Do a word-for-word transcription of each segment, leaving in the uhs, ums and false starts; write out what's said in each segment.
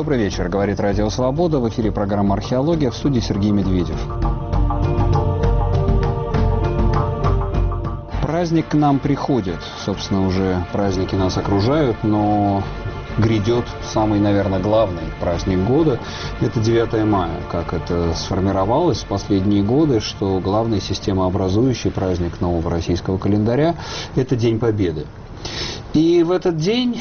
Добрый вечер, говорит Радио Свобода. В эфире программа «Археология», в студии Сергей Медведев. Праздник к нам приходит. Собственно, уже праздники нас окружают, но грядет самый, наверное, главный праздник года. Это девятое мая. Как это сформировалось в последние годы, что главный системообразующий праздник нового российского календаря – это День Победы. И в этот день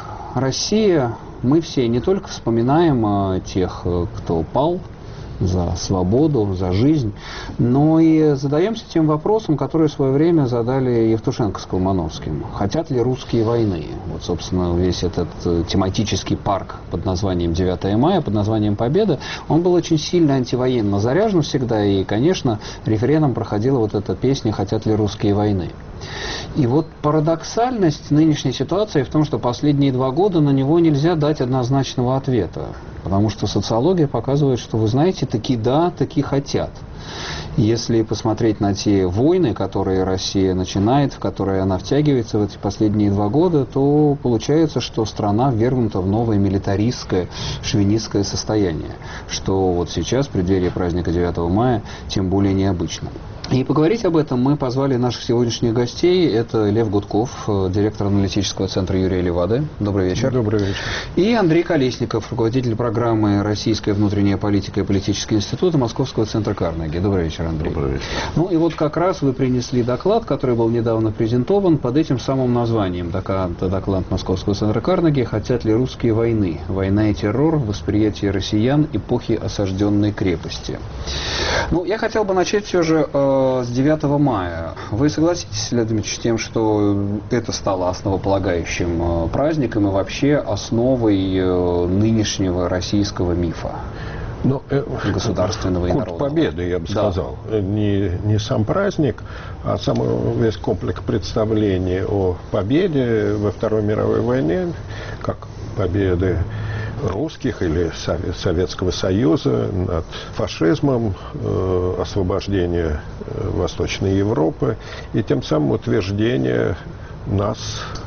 Россия, мы все не только вспоминаем тех, кто пал за свободу, за жизнь, но и задаемся тем вопросом, который в свое время задали Евтушенко с Колмановским. Хотят ли русские войны? Вот, собственно, весь этот тематический парк под названием девятое мая, под названием Победа, он был очень сильно антивоенно заряжен всегда, и, конечно, рефреном проходила вот эта песня «Хотят ли русские войны?». И вот парадоксальность нынешней ситуации в том, что последние два года на него нельзя дать однозначного ответа. Потому что социология показывает, что, вы знаете, таки да, таки хотят. Если посмотреть на те войны, которые Россия начинает, в которые она втягивается в эти последние два года, то получается, что страна ввергнута в новое милитаристское, шовинистское состояние. Что вот сейчас, в преддверии праздника девятого мая, тем более необычно. И поговорить об этом мы позвали наших сегодняшних гостей. Это Лев Гудков, директор аналитического центра Юрия Левады. Добрый вечер. Добрый вечер. И Андрей Колесников, руководитель программы «Российская внутренняя политика и политический институт» Московского центра Карнеги. Добрый вечер, Андрей. Добрый вечер. Ну и вот как раз вы принесли доклад, который был недавно презентован под этим самым названием. Доклад, доклад Московского центра Карнеги «Хотят ли русские войны? Война и террор. Восприятие россиян эпохи осажденной крепости». Ну, я хотел бы начать все же с девятого мая. Вы согласитесь, Лев Дмитриевич, с тем, что это стало основополагающим праздником и вообще основой нынешнего российского мифа? Ну, государственного и культ народного. победы, я бы Да. сказал. Не, не сам праздник, а сам весь комплекс представлений о победе во Второй мировой войне, как победы русских или Советского Союза над фашизмом, э, освобождение Восточной Европы и тем самым утверждение нас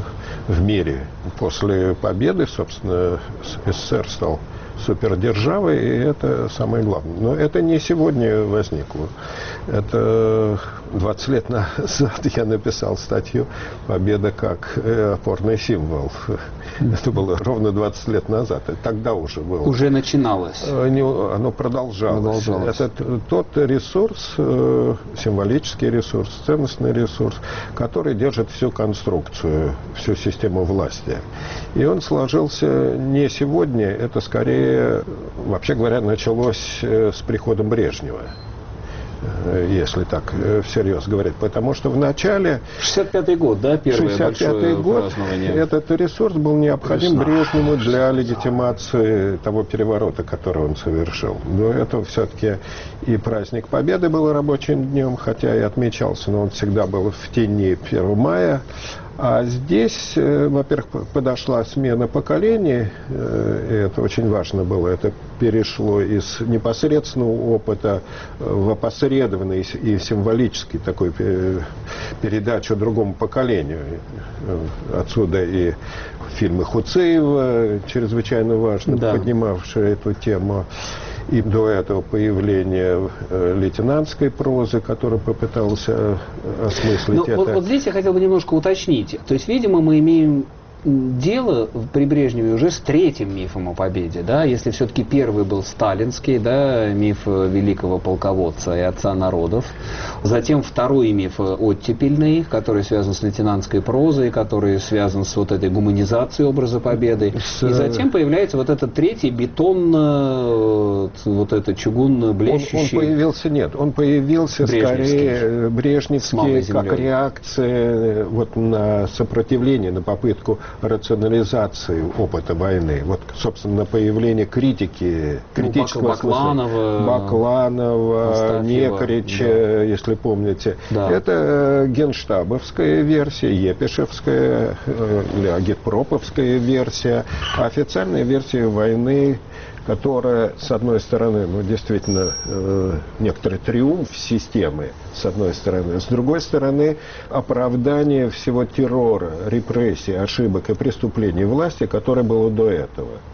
в мире. После победы, собственно, СССР стал супердержавой, и это самое главное. Но это не сегодня возникло. Это двадцать лет назад я написал статью «Победа как опорный символ». Это было ровно двадцать лет назад. Тогда уже было. Уже начиналось. Оно продолжалось. продолжалось. Это тот ресурс, символический ресурс, ценностный ресурс, который держит всю конструкцию, всю систему власти. И он сложился не сегодня, это скорее, вообще говоря, началось с приходом Брежнева, если так всерьез говорить. Потому что в начале... шестьдесят пятый год, да, первое шестьдесят пятый большое год, празднование? Этот ресурс был необходим Весна. Брежневу для легитимации того переворота, который он совершил. До этого все-таки и праздник Победы был рабочим днем, хотя и отмечался, но он всегда был в тени первого мая. А здесь, во-первых, подошла смена поколений, и это очень важно было. Это перешло из непосредственного опыта в опосредованный и символический такой передачу другому поколению. Отсюда и фильмы Хуцеева, чрезвычайно важно, да, поднимавшие эту тему. И до этого появление лейтенантской прозы, которая попытался осмыслить Но это. Вот, вот здесь я хотел бы немножко уточнить. То есть, видимо, мы имеем дело при Брежневе уже с третьим мифом о победе, да, если все-таки первый был сталинский, да, миф великого полководца и отца народов, затем второй миф оттепельный, который связан с лейтенантской прозой, который связан с вот этой гуманизацией образа победы, с... и затем появляется вот этот третий бетонно, вот это чугунно блещущий. Он, он появился, нет, он появился скорее брежневский, как реакция вот на сопротивление, на попытку рационализации опыта войны. Вот, собственно, появление критики, критического ну, Бакланова, Бакланова, Некорича, да, если помните. Да. Это генштабовская версия, епишевская или агитпроповская версия. А официальная версия войны, которая, с одной стороны, ну, действительно, э, некоторый триумф системы, с одной стороны, с другой стороны, оправдание всего террора, репрессий, ошибок и преступлений власти, которое было до этого.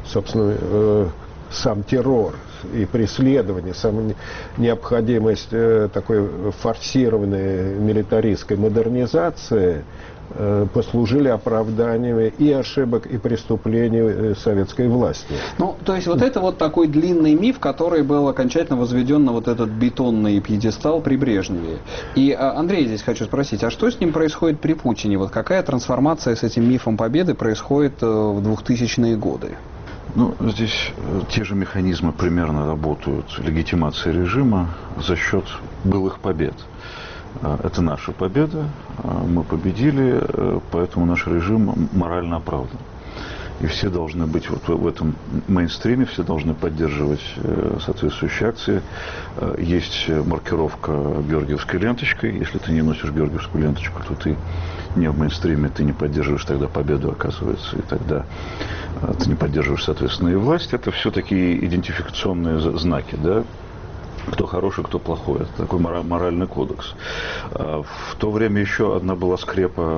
собственно, сам террор и преследование, сама необходимость такой форсированной милитаристской модернизации послужили оправданиями и ошибок, и преступлений советской власти. Ну, то есть вот это вот такой длинный миф, который был окончательно возведен на вот этот бетонный пьедестал при Брежневе. И, Андрей, здесь хочу спросить, а что с ним происходит при Путине? Вот какая трансформация с этим мифом победы происходит в двухтысячные годы? Ну, здесь те же механизмы примерно работают легитимации режима за счет былых побед. Это наша победа, мы победили, поэтому наш режим морально оправдан. И все должны быть вот в этом мейнстриме, все должны поддерживать соответствующие акции. Есть маркировка георгиевской ленточкой. Если ты не носишь георгиевскую ленточку, то ты не в мейнстриме, ты не поддерживаешь тогда победу, оказывается, и тогда ты не поддерживаешь, соответственно, и власть. Это все такие идентификационные знаки, да? Кто хороший, кто плохой. Это такой моральный кодекс. В то время еще одна была скрепа,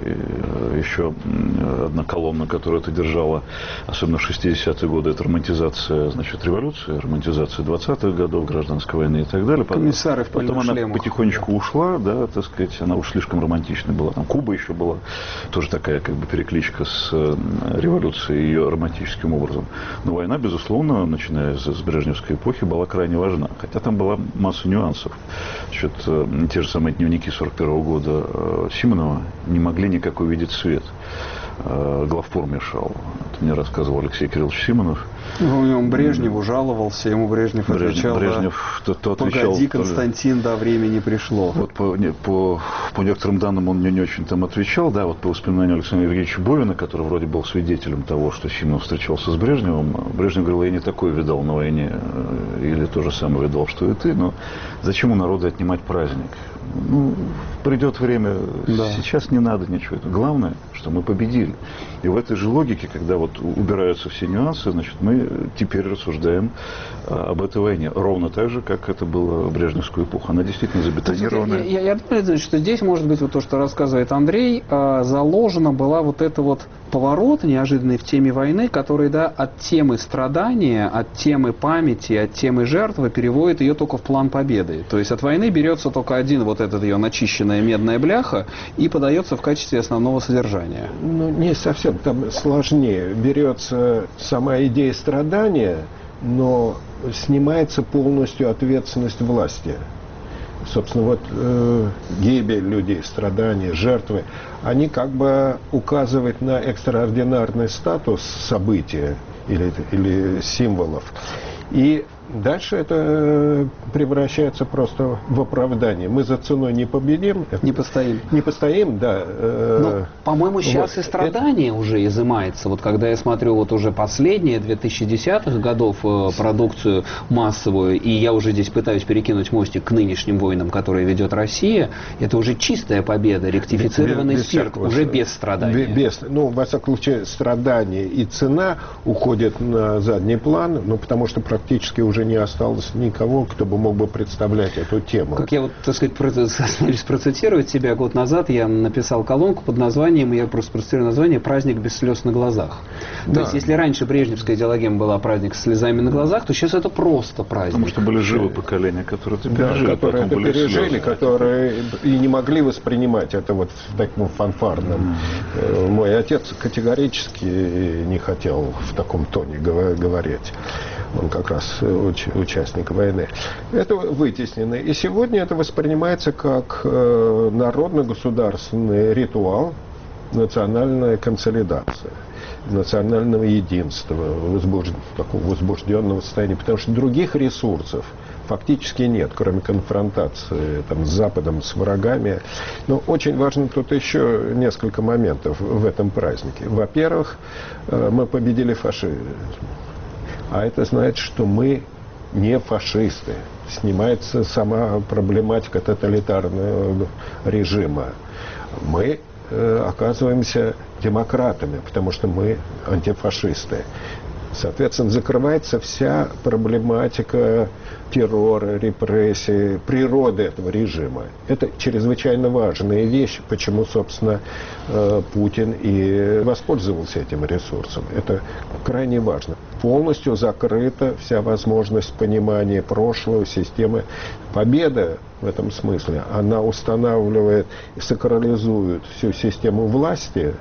еще одна колонна, которая это держала, особенно в шестидесятые годы, это романтизация, значит, революции, романтизация двадцатых годов, гражданской войны и так далее. Комиссары в Потом она шлемах. Потихонечку ушла, да, так сказать, она уж слишком романтичной была. Там Куба еще была, тоже такая как бы перекличка с революцией, ее романтическим образом. Но война, безусловно, начиная с брежневской эпохи, была крайне важна. Хотя там была масса нюансов. Значит, те же самые дневники сорок первого года Симонова не могли никак увидеть свет. Главпор мешал. Это мне рассказывал Алексей Кириллович Симонов. Ну, он Брежневу жаловался, ему Брежнев отвечал, Брежнев, да, то, то погоди, отвечал, Константин, до времени пришло. Вот по, не, по, по некоторым данным он мне не очень там отвечал, да, вот по воспоминанию Александра Евгеньевича Бовина, который вроде был свидетелем того, что Симонов встречался с Брежневым, Брежнев говорил, я не такое видал на войне, или то же самое видал, что и ты, но зачем у народа отнимать праздник? Ну, придет время, да. Сейчас не надо ничего. Главное, что мы победили. И в этой же логике, когда вот убираются все нюансы, значит, мы теперь рассуждаем а, об этой войне. Ровно так же, как это было в брежневскую эпоху. Она действительно забетонированная. Я, я, я думаю, что здесь, может быть, вот то, что рассказывает Андрей, а, заложена была вот эта вот поворот неожиданный в теме войны, который, да, от темы страдания, от темы памяти, от темы жертвы переводит ее только в план победы. То есть от войны берется только один вот этот ее начищенная медная бляха и подается в качестве основного содержания. Ну, не совсем, там сложнее. Берется сама идея страдания, но снимается полностью ответственность власти. Собственно, вот э, гибель людей, страдания, жертвы, они как бы указывают на экстраординарный статус события или, или символов. И дальше это превращается просто в оправдание. Мы за ценой не победим. Не постоим. Не постоим, да. Но, по-моему, сейчас вот. И страдание это... уже изымается. Вот когда я смотрю вот уже последние двухтысячных годов продукцию массовую, и я уже здесь пытаюсь перекинуть мостик к нынешним войнам, которые ведет Россия, это уже чистая победа, ректифицированный без, без спирт, всякого, уже без страдания. Без, ну, во всяком случае, страдания и цена уходят на задний план, ну, потому что практически уже не осталось никого, кто бы мог бы представлять эту тему. Как я вот, так сказать, процитировать себя, год назад я написал колонку под названием, я просто процитирую название «Праздник без слез на глазах». Да. То есть, если раньше брежневская идеологема была праздник с слезами на глазах, то сейчас это просто праздник. Потому что были живы поколения, которые это пережили. Да, которые это пережили, слезы. Которые и не могли воспринимать это вот в таком фанфарном. Mm. Мой отец категорически не хотел в таком тоне говорить. Он как раз уч- участник войны. Это вытеснено. И сегодня это воспринимается как э, народно-государственный ритуал, национальная консолидация, национального единства, возбуж... такого возбужденного состояния. Потому что других ресурсов фактически нет, кроме конфронтации там, с Западом, с врагами. Но очень важно тут еще несколько моментов в этом празднике. Во-первых, э, мы победили фашизм. А это значит, что мы не фашисты. Снимается сама проблематика тоталитарного режима. Мы э, оказываемся демократами, потому что мы антифашисты. Соответственно, закрывается вся проблематика террора, репрессий, природы этого режима. Это чрезвычайно важная вещь, почему, собственно, Путин и воспользовался этим ресурсом. Это крайне важно. полностью закрыта вся возможность понимания прошлого, системы. Победа в этом смысле, она устанавливает и сакрализует всю систему власти,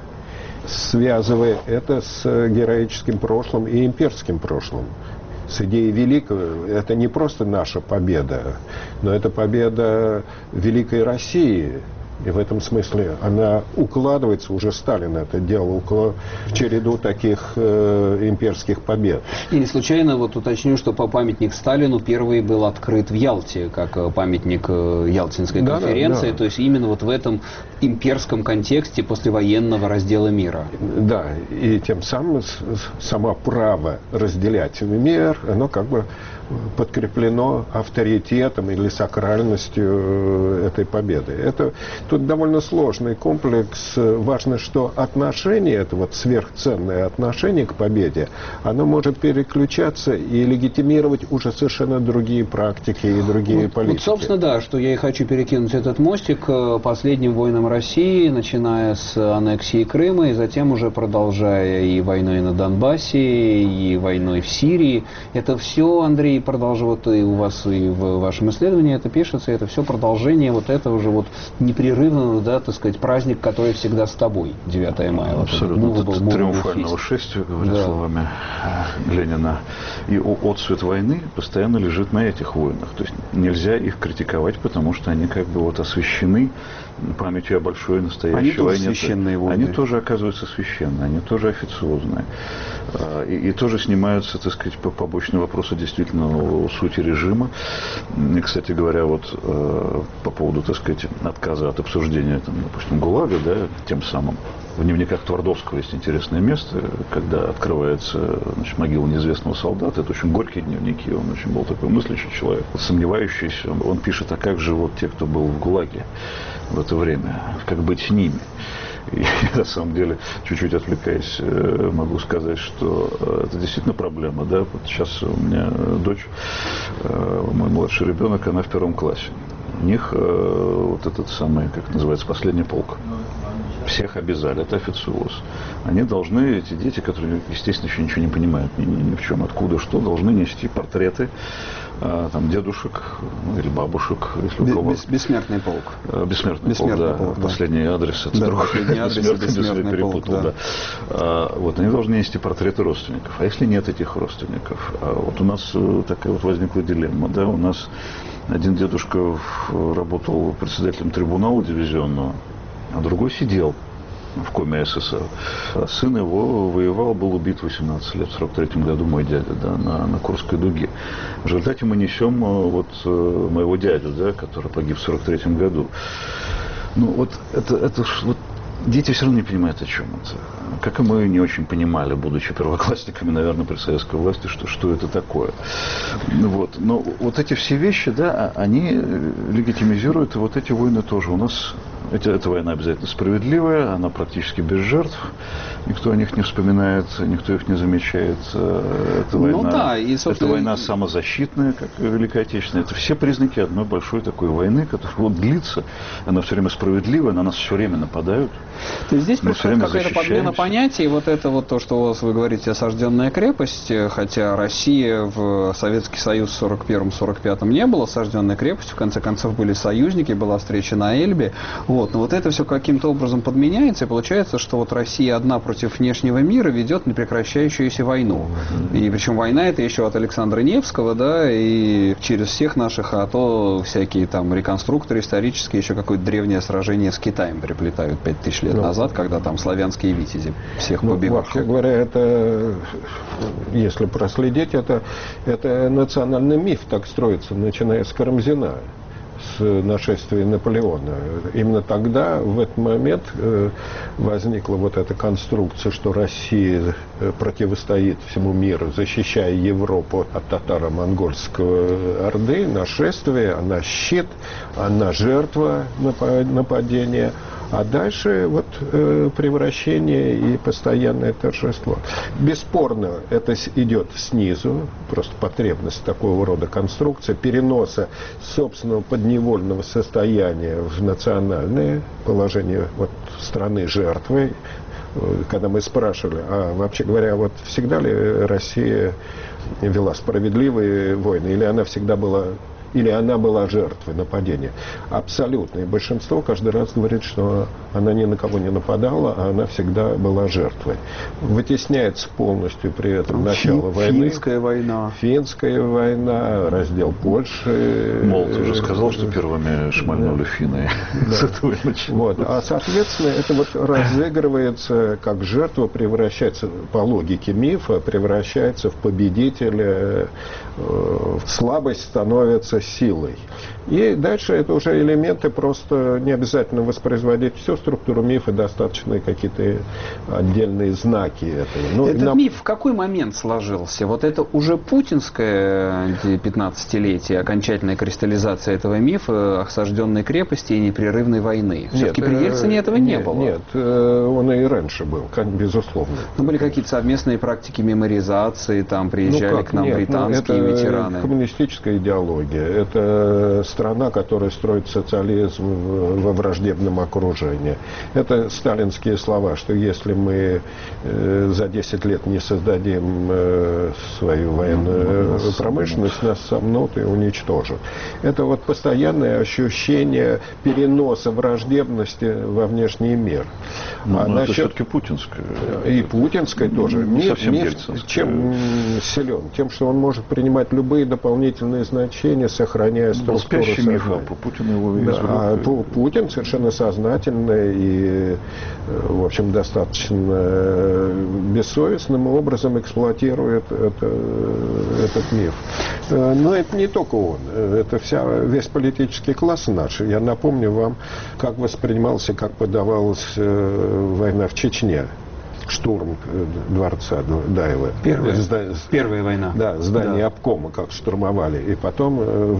связывая это с героическим прошлым и имперским прошлым. С идеей великого, это не просто наша победа, но это победа великой России. И в этом смысле она укладывается, уже Сталин это делал, в череду таких э, имперских побед. И не случайно вот уточню, что по памятник Сталину первый был открыт в Ялте, как памятник Ялтинской да, конференции, да, да. то есть именно вот в этом имперском контексте послевоенного раздела мира. Да, и тем самым само право разделять мир, оно как бы подкреплено авторитетом или сакральностью этой победы. Это тут довольно сложный комплекс. Важно, что отношение, это вот сверхценное отношение к победе, оно может переключаться и легитимировать уже совершенно другие практики и другие вот, политики. Вот, собственно, да, что я и хочу перекинуть этот мостик к последним войнам России, начиная с аннексии Крыма и затем уже продолжая и войной на Донбассе, и войной в Сирии. Это все, Андрей, продолжу, вот и у вас, и в вашем исследовании это пишется, это все продолжение вот этого же вот непрерывного, да, так сказать, праздник, который всегда с тобой, девятое мая. Абсолютно. Вот это, это триумфального шествия, говоря да. словами Ленина. И отцвет войны постоянно лежит на этих войнах. То есть нельзя их критиковать, потому что они как бы вот освящены памятью о большой настоящей они войне. Тоже священные войны. Они тоже оказываются священные, они тоже официозные. И, и тоже снимаются, так сказать, побочные вопросы действительно о сути режима. И, кстати говоря, вот э, по поводу, так сказать, отказа от обсуждения, там, допустим, ГУЛАГа, да, тем самым. В дневниках Твардовского есть интересное место, когда открывается, значит, могила неизвестного солдата. Это очень горькие дневники, он очень был такой мыслящий человек, сомневающийся. Он, он пишет, а как же вот те, кто был в ГУЛАГе в это время, как быть с ними? И на самом деле, чуть-чуть отвлекаясь, могу сказать, что это действительно проблема. Да? Вот сейчас у меня дочь, мой младший ребенок, она в первом классе. У них вот этот самый, как называется, последний полк. Всех обязали, это официоз. Они должны, эти дети, которые, естественно, еще ничего не понимают ни, ни в чем, откуда, что, должны нести портреты а, там, дедушек ну, или бабушек, если у кого. Бессмертный полк. Бессмертный, бессмертный полк, да. полк, да. Последний адрес, это да, другой. Последний адрес, бессмертный, бессмертный перепутал, полк, да. да. А, вот, они должны нести портреты родственников. А если нет этих родственников? А вот у нас такая вот возникла дилемма, да, у нас один дедушка работал председателем трибунала дивизионного, а другой сидел в коме СССР. А сын его воевал, был убит в восемнадцать лет, в сорок третьем году, мой дядя, да, на, на Курской дуге. В результате мы несем вот моего дядю, да, который погиб в сорок третьем году. Ну, вот это, это вот дети все равно не понимают, о чем это. Как и мы не очень понимали, будучи первоклассниками, наверное, при советской власти, что, что это такое. Вот. Но вот эти все вещи, да, они легитимизируют, и вот эти войны тоже. У нас эти, эта война обязательно справедливая, она практически без жертв. Никто о них не вспоминает, никто их не замечает. Это война, ну, да, и, собственно... это война самозащитная, как Великая Отечественная. Это все признаки одной большой такой войны, которая вот длится. Она все время справедливая, на нас все время нападают. То есть здесь происходит какая-то подмена понятий. Вот это вот то, что у вас, вы говорите, осажденная крепость, хотя Россия в Советский Союз в сорок первом — сорок пятом не была осажденной крепостью, в конце концов были союзники, была встреча на Эльбе. Вот. Но вот это все каким-то образом подменяется, и получается, что вот Россия одна против внешнего мира ведет непрекращающуюся войну. И причем война это еще от Александра Невского, да, и через всех наших, а то всякие там реконструкторы исторические еще какое-то древнее сражение с Китаем приплетают пять тысяч лет ну, назад, когда там славянские витязи всех ну, побивали. Вообще говоря, это, если проследить, это, это национальный миф так строится, начиная с Карамзина, с нашествия Наполеона. Именно тогда, в этот момент, возникла вот эта конструкция, что Россия противостоит всему миру, защищая Европу от татаро-монгольского орды, нашествия, она щит, она жертва нападения. А дальше вот э, превращение и постоянное торжество. Бесспорно, это идет снизу, просто потребность такого рода конструкции, переноса собственного подневольного состояния в национальное положение вот, страны жертвы. Когда мы спрашивали, а вообще говоря, вот всегда ли Россия вела справедливые войны, или она всегда была, или она была жертвой нападения? Абсолютное большинство каждый раз говорит, что она ни на кого не нападала, а она всегда была жертвой. Вытесняется полностью при этом начало Фин, войны. Финская война. Финская война, раздел Польши. Молот уже сказал, что первыми шмальнули финны. С этого Вот. А, соответственно, это вот разыгрывается как жертва, превращается, по логике мифа, превращается в победителя, э, слабость становится силой. И дальше это уже элементы, просто не обязательно воспроизводить всю структуру мифа, достаточно какие-то отдельные знаки этого. Ну, Этот на... миф в какой момент сложился? Вот это уже путинское пятнадцатилетие, окончательная кристаллизация этого мифа, осажденной крепости и непрерывной войны. Все-таки при Ельцине этого не нет, было. Нет, он и раньше был, безусловно. Но были какие-то совместные практики меморизации, там приезжали ну, к нам нет, британские ну, это ветераны. Коммунистическая идеология. Это страна, которая строит социализм во враждебном окружении. Это сталинские слова, что если мы э, за десять лет не создадим э, свою военную ну, промышленность, нас сомнут и уничтожат. Это вот постоянное ощущение переноса враждебности во внешний мир. Ну, а но насчет... это все-таки путинская. И путинская тоже. Не миф, совсем миф ельцинская. чем силен? Тем, что он может принимать любые дополнительные значения, сохраняя структуру спящий миф, а сознания. по Путину его Да, а извлек. Путин совершенно сознательно и, в общем, достаточно бессовестным образом эксплуатирует это, этот миф. Но это не только он. Это вся, весь политический класс наш. Я напомню вам, как воспринимался, как подавалась война в Чечне. Штурм дворца Даева. Первая, Зда... Первая война. Да, здание да. обкома, как штурмовали. И потом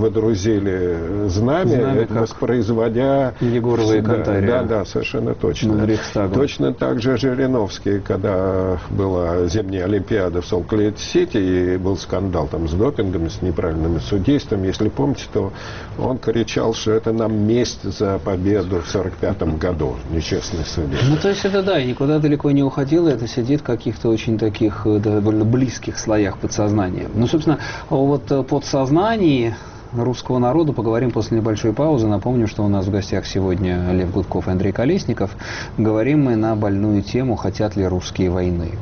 водрузили знамя, знамя это воспроизводя... Егорова и Кантария. Да, да, совершенно точно. Точно так же Жириновский, когда была зимняя Олимпиада в Солт-Лейк-Сити, и был скандал там с допингом, с неправильными судействами. Если помните, то он кричал, что это нам месть за победу в сорок пятом году. Нечестный судей. Ну, то есть это да, и никуда далеко не уходил. Это сидит в каких-то очень таких довольно близких слоях подсознания. Ну, собственно, вот подсознании русского народа поговорим после небольшой паузы. Напомню, что у нас в гостях сегодня Лев Гудков и Андрей Колесников. Говорим мы на больную тему «Хотят ли русские войны?».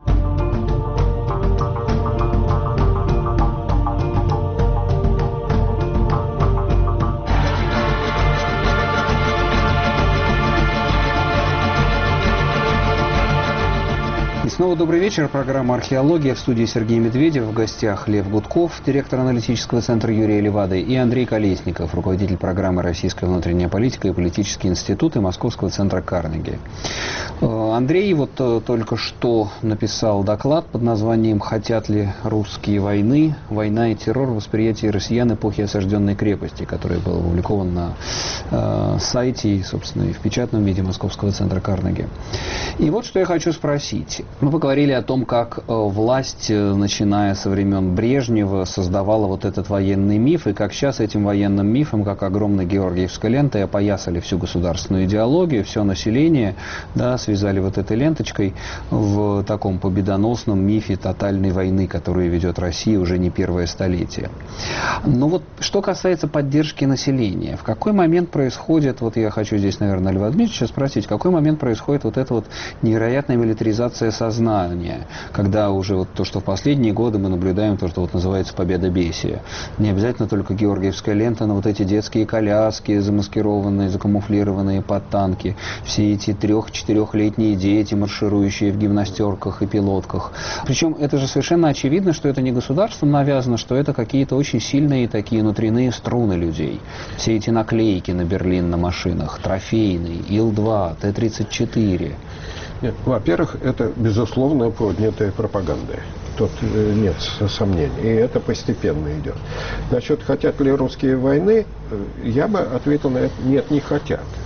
Снова добрый вечер. Программа «Археология». В студии Сергей Медведев. В гостях Лев Гудков, директор аналитического центра Юрия Левады, и Андрей Колесников, руководитель программы «Российская внутренняя политика» и политические институты Московского центра Карнеги. Андрей вот только что написал доклад под названием «Хотят ли русские войны? Война и террор. Восприятие россиян эпохи осажденной крепости», который был опубликован на э, сайте и, собственно, и в печатном виде Московского центра Карнеги. И вот что я хочу спросить. Мы поговорили о том, как власть, начиная со времен Брежнева, создавала вот этот военный миф, и как сейчас этим военным мифом, как огромной георгиевской лентой, опоясали всю государственную идеологию, все население, да, связали вот этой ленточкой в таком победоносном мифе тотальной войны, которую ведет Россия уже не первое столетие. Но вот что касается поддержки населения, в какой момент происходит, вот я хочу здесь, наверное, Льва Дмитриевича спросить, в какой момент происходит вот эта вот невероятная милитаризация сознания, когда уже вот то, что в последние годы мы наблюдаем, то, что вот называется победобесие. Не обязательно только георгиевская лента, но вот эти детские коляски, замаскированные, закамуфлированные под танки, все эти трех-четырехлетние дети, марширующие в гимнастерках и пилотках. Причем это же совершенно очевидно, что это не государством навязано, что это какие-то очень сильные такие внутренние струны людей. Все эти наклейки на Берлин на машинах, трофейный, Ил два, Т тридцать четыре. Нет, во-первых, это, безусловно, поднятая пропаганда. Тут э, нет сомнений. И это постепенно идет. Насчет, хотят ли русские войны, я бы ответил на это: нет, не хотят.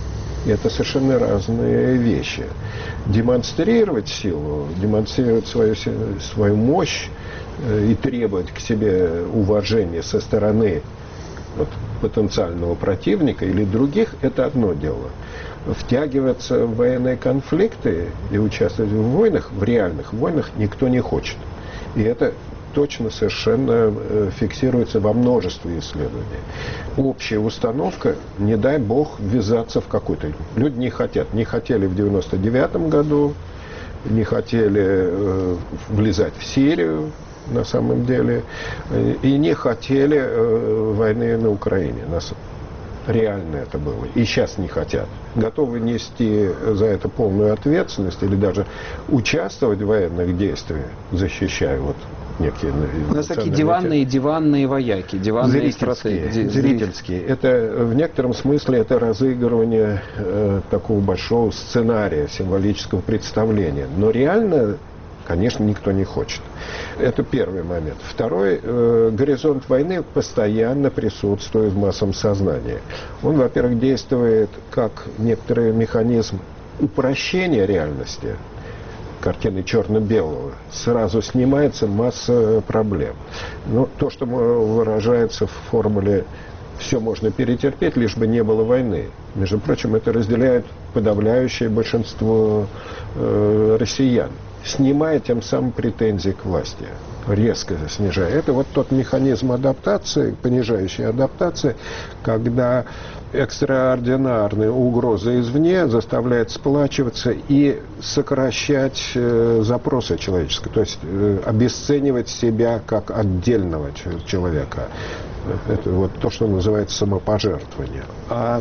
Это совершенно разные вещи. Демонстрировать силу, демонстрировать свою, свою мощь э, и требовать к себе уважения со стороны вот, потенциального противника или других – это одно дело. Втягиваться в военные конфликты и участвовать в войнах, в реальных войнах, никто не хочет. И это точно совершенно фиксируется во множестве исследований. Общая установка, не дай бог, ввязаться в какой-то... Люди не хотят. Не хотели в девяносто девятом году, не хотели э, влезать в Сирию, на самом деле, и не хотели э, войны на Украине. Нас реально это было. И сейчас не хотят. Готовы нести за это полную ответственность или даже участвовать в военных действиях, защищая вот некие... У нас такие диванные, диванные вояки, диванные зрительские, стратегии. Зрительские. Это в некотором смысле это разыгрывание э, такого большого сценария, символического представления. Но реально, конечно, никто не хочет. Это первый момент. Второй, э, горизонт войны постоянно присутствует в массовом сознании. Он, во-первых, действует как некоторый механизм упрощения реальности, картины черно-белого, сразу снимается масса проблем. Но то, что выражается в формуле «все можно перетерпеть, лишь бы не было войны». Между прочим, это разделяет подавляющее большинство э, россиян, снимая тем самым претензии к власти, резко снижая. Это вот тот механизм адаптации, понижающей адаптации, когда экстраординарные угрозы извне заставляют сплачиваться и сокращать э, запросы человеческие, то есть э, обесценивать себя как отдельного человека. Это вот то, что называется самопожертвование. А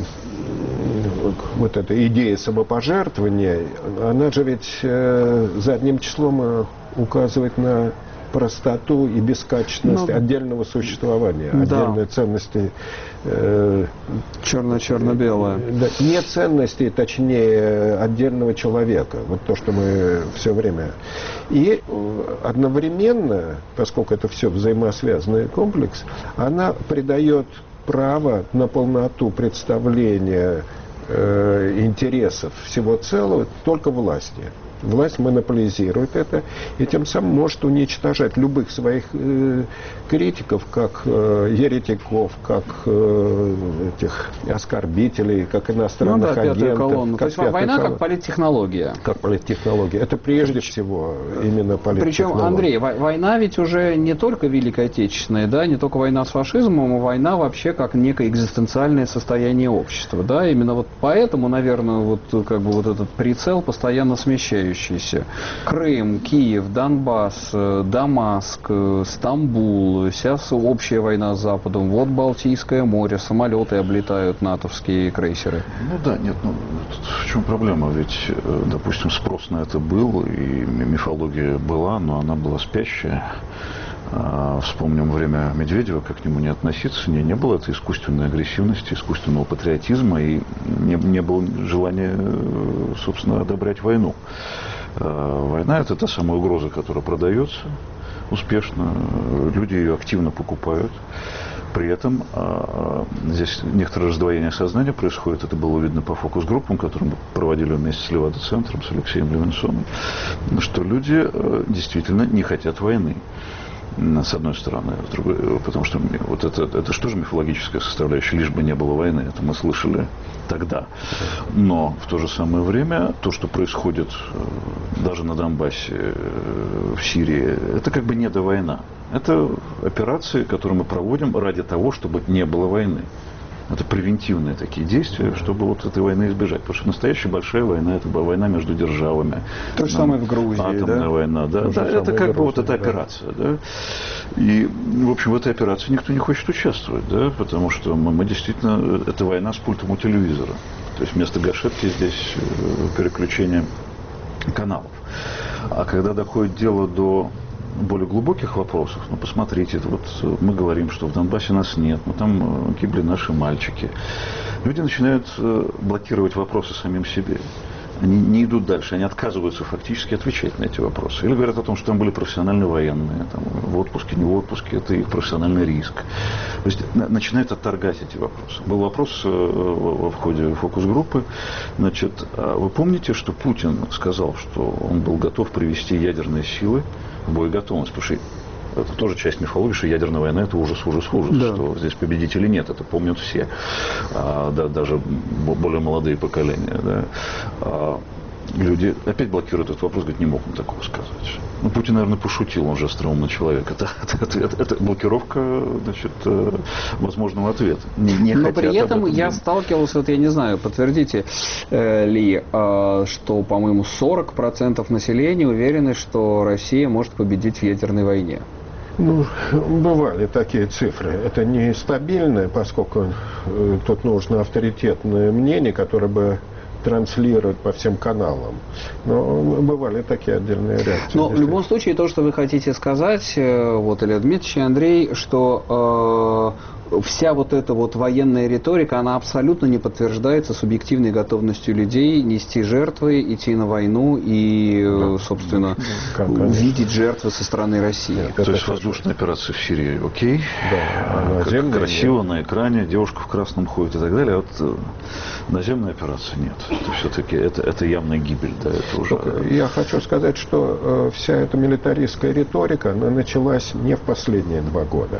вот эта идея самопожертвования, она же ведь э, задним числом указывает на простоту и бескачественность Но... отдельного существования, да. Отдельной ценности. Э, Черно-черно-белое. Да, не ценности, точнее, отдельного человека. Вот то, что мы все время... И одновременно, поскольку это все взаимосвязанный комплекс, она придает право на полноту представления э, интересов всего целого только власти. Власть монополизирует это и тем самым может уничтожать любых своих э, критиков, как э, еретиков, как э, этих оскорбителей, как иностранных ну, да, агентов. Колонну. Как война колонн. Как политтехнология. Как политтехнология. Это прежде Прич... всего именно политтехнология. Причем, Андрей, война ведь уже не только Великая Отечественная, да, не только война с фашизмом, а война вообще как некое экзистенциальное состояние общества. Да? Именно вот поэтому, наверное, вот, как бы вот этот прицел постоянно смещается. Крым, Киев, Донбасс, Дамаск, Стамбул, сейчас общая война с Западом, вот Балтийское море, самолеты облетают натовские крейсеры. Ну да, нет, ну в чем проблема? Ведь, допустим, спрос на это был, и мифология была, но она была спящая. Вспомним время Медведева, как к нему не относиться, не, не было этой искусственной агрессивности, искусственного патриотизма, и не, не было желания, собственно, одобрять войну. Война – это та самая угроза, которая продается успешно, люди ее активно покупают. При этом здесь некоторое раздвоение сознания происходит, это было видно по фокус-группам, которые мы проводили вместе с Левада-центром, с Алексеем Левинсоном, что люди действительно не хотят войны. С одной стороны, с другой, потому что вот это, это что же мифологическая составляющая, лишь бы не было войны, это мы слышали тогда. Но в то же самое время то, что происходит даже на Донбассе, в Сирии, это как бы не до война. Это операции, которые мы проводим ради того, чтобы не было войны. Это превентивные такие действия, чтобы вот этой войны избежать. Потому что настоящая большая война – это была война между державами. То же самое в Грузии, атомная да? война, да. да это как бы вот эта операция, да. И, в общем, в этой операции никто не хочет участвовать, да, потому что мы, мы действительно… Это война с пультом у телевизора. То есть вместо гашетки здесь переключение каналов. А когда доходит дело до более глубоких вопросов, ну, посмотрите, вот мы говорим, что в Донбассе нас нет, но там гибли наши мальчики. Люди начинают блокировать вопросы самим себе. Они не идут дальше, они отказываются фактически отвечать на эти вопросы. Или говорят о том, что там были профессиональные военные, там, в отпуске, не в отпуске, это их профессиональный риск. То есть начинают отторгать эти вопросы. Был вопрос в ходе фокус-группы, значит, вы помните, что Путин сказал, что он был готов привести ядерные силы в боеготовность, потому что это тоже часть мифологии, что ядерная война – это ужас, ужас, ужас, да. Что здесь победителей нет, это помнят все, а, да, даже более молодые поколения. Да. А, люди опять блокируют этот вопрос, говорят, не мог он такого сказать. Ну, Путин, наверное, пошутил, он же остроумный человек. Это, это, это, это блокировка, значит, возможного ответа. Не, не Но при этом я сталкивался, вот я не знаю, подтвердите э, ли, э, что, по-моему, сорок процентов населения уверены, что Россия может победить в ядерной войне. Ну, бывали такие цифры. Это нестабильно, поскольку э, тут нужно авторитетное мнение, которое бы транслировать по всем каналам. Но бывали такие отдельные реакции. Но в любом случае, то, что вы хотите сказать, вот, Илья Дмитриевич и Андрей, что э, вся вот эта вот военная риторика, она абсолютно не подтверждается субъективной готовностью людей нести жертвы, идти на войну и, да, собственно, да, видеть жертвы со стороны России. Нет, то есть воздушная операция в Сирии, окей, да, как красиво на экране, девушка в красном ходит и так далее, а вот наземная операция нет. Это все-таки это, это явная гибель. Да, это уже... Я хочу сказать, что э, вся эта милитаристская риторика, она началась не в последние два года.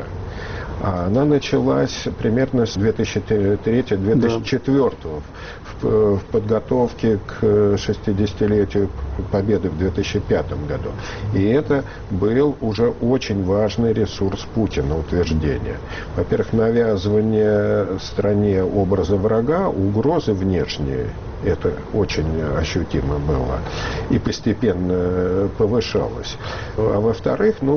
А она началась примерно с две тысячи третьего — две тысячи четвёртого, да. в, в подготовке к шестидесятилетию Победы в две тысячи пятом году. И это был уже очень важный ресурс Путина, утверждение. Во-первых, навязывание стране образа врага, угрозы внешние, это очень ощутимо было и постепенно повышалось. А во-вторых, ну,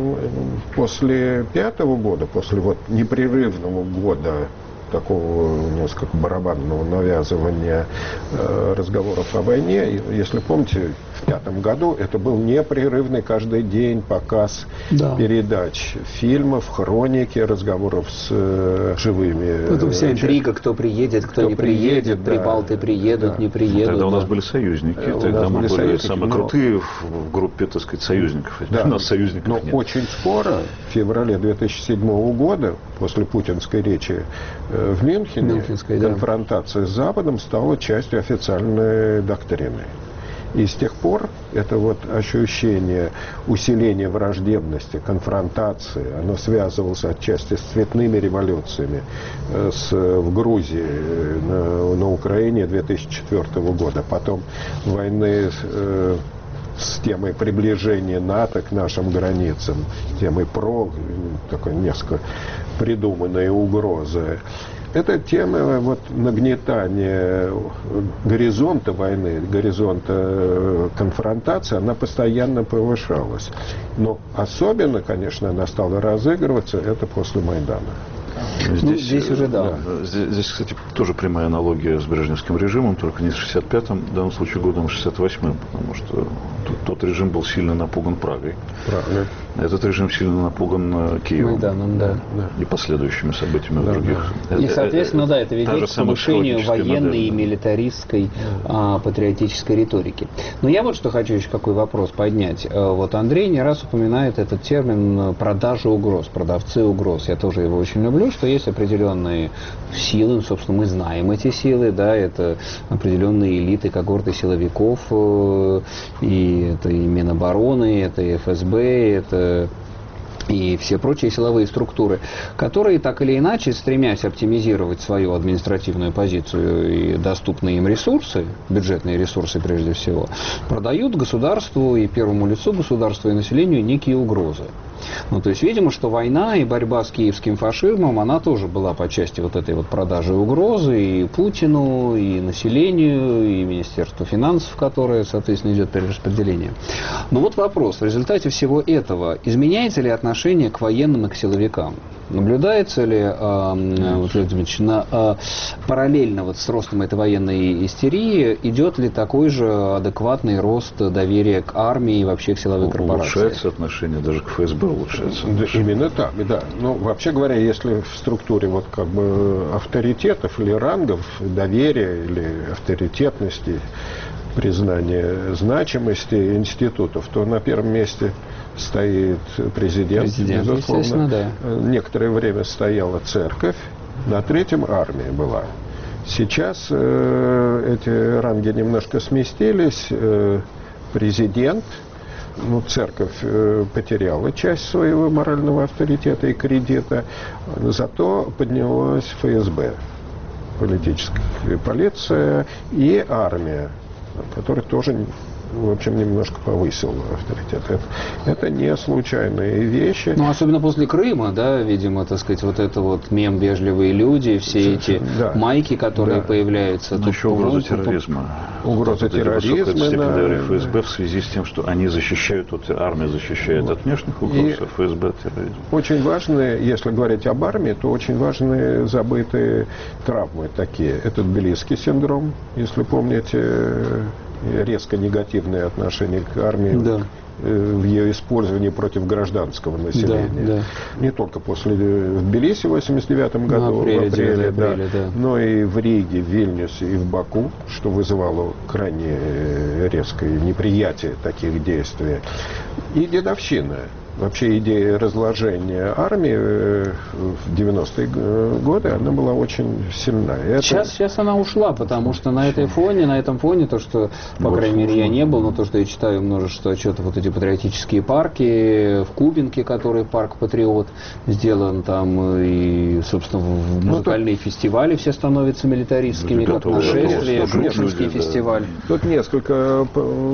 после пятого года, после вот непрерывного года такого несколько барабанного навязывания э, разговоров о войне, если помните, в пятом году это был непрерывный каждый день показ, да, передач, фильмов, хроники, разговоров с э, живыми. Потом вся интрига, кто приедет, кто, кто не приедет, приедет, да, прибалты приедут, да, не приедут. Тогда да. у нас были союзники, у тогда мы были союзники, самые но... крутые в группе, так сказать, союзников. Да. У нас союзников но нет. Очень скоро, в феврале две тысячи седьмого года, после путинской речи э, в Мюнхене, конфронтация, да, с Западом стала частью официальной доктрины. И с тех пор это вот ощущение усиления враждебности, конфронтации, оно связывалось отчасти с цветными революциями с, в Грузии, на, на Украине две тысячи четвёртого года, потом войны э, с темой приближения НАТО к нашим границам, с темой про, такой несколько придуманные угрозы. Эта тема вот, нагнетания горизонта войны, горизонта конфронтации, она постоянно повышалась. Но особенно, конечно, она стала разыгрываться, это после Майдана. Здесь, ну, здесь уже да. да. Здесь, здесь, кстати, тоже прямая аналогия с брежневским режимом, только не с шестьдесят пятым, в данном случае годом, а шестьдесят восьмым, потому что тот, тот режим был сильно напуган Прагой. Правильно. Этот режим сильно напуган Киевом. Майданом, да. Да. И последующими событиями да, в других. Да. И, соответственно, да, это ведет к повышению военной модель, и милитаристской а, патриотической риторики. Но я вот что хочу еще какой вопрос поднять. Вот Андрей не раз упоминает этот термин продажи угроз, продавцы угроз. Я тоже его очень люблю, что есть определенные силы, ну, собственно, мы знаем эти силы, да, это определенные элиты, когорты силовиков, и это и Минобороны, это и эф эс бэ, это и все прочие силовые структуры, которые так или иначе, стремясь оптимизировать свою административную позицию и доступные им ресурсы, бюджетные ресурсы прежде всего, продают государству и первому лицу государства и населению некие угрозы. Ну, то есть, видимо, что война и борьба с киевским фашизмом, она тоже была по части вот этой вот продажи угрозы и Путину, и населению, и Министерству финансов, которое, соответственно, идет перераспределение. Но вот вопрос, в результате всего этого изменяется ли отношение к военным и к силовикам? Наблюдается ли, э, вот, Дмитрич, на, э, параллельно вот с ростом этой военной истерии, идет ли такой же адекватный рост доверия к армии и вообще к силовым корпорациям? Улучшается отношение, даже к эф эс бэ улучшается. Да, именно так, да. Ну, вообще говоря, если в структуре вот как бы авторитетов или рангов, доверия или авторитетности, признания значимости институтов, то на первом месте стоит президент, Президент, безусловно. да. Некоторое время стояла церковь, на третьем армия была. Сейчас э, эти ранги немножко сместились. Э, президент, ну, церковь э, потеряла часть своего морального авторитета и кредита, зато поднялась эф эс бэ, политическая полиция, и армия, которая тоже, в общем, немножко повысила авторитет. Это, это не случайные вещи. Ну, особенно после Крыма, да, видимо, так сказать, вот это вот мем «Бежливые люди», все эти да. майки, которые да. появляются. Но еще угроза терроризма. Угроза терроризма. Секретарь эф эс бэ в связи с тем, что они защищают, вот армия защищает вот. от внешних угроз, и эф эс бэ от терроризма. Очень важные, если говорить об армии, то очень важные забытые травмы такие. Это Тбилисский синдром, если помните, резко негативное отношение к армии, да. в ее использовании против гражданского населения. Да, да. Не только после в Тбилиси в восемьдесят девятом году, апреле, в апреле, да, апреле да, но и в Риге, в Вильнюсе и в Баку, что вызывало крайне резкое неприятие таких действий. И дедовщина. Вообще идея разложения армии в девяностые годы, она была очень сильна. Это... Сейчас, сейчас она ушла, потому что на этой фоне, на этом фоне, то, что, по вот, крайней мере, я не был, но то, что я читаю множество отчетов, вот эти патриотические парки, в Кубинке, который парк «Патриот» сделан там, и, собственно, в музыкальные ну, тут... фестивали все становятся милитаристскими, как «Нашествие», Грушинский фестиваль. Тут несколько